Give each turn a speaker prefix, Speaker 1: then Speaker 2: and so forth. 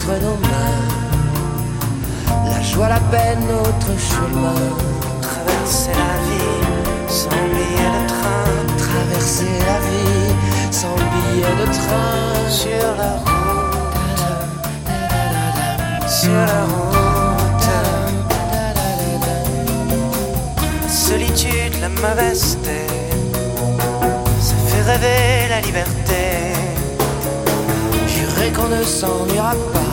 Speaker 1: entre nos mains. La joie, la peine, notre chemin.
Speaker 2: Traverser la vie sans billet de train.
Speaker 1: Traverser la vie sans billet de train.
Speaker 2: Sur la route, sur la route. La solitude, la mauvaise tête, ça fait rêver la liberté.
Speaker 1: Jurez qu'on ne s'ennuiera pas.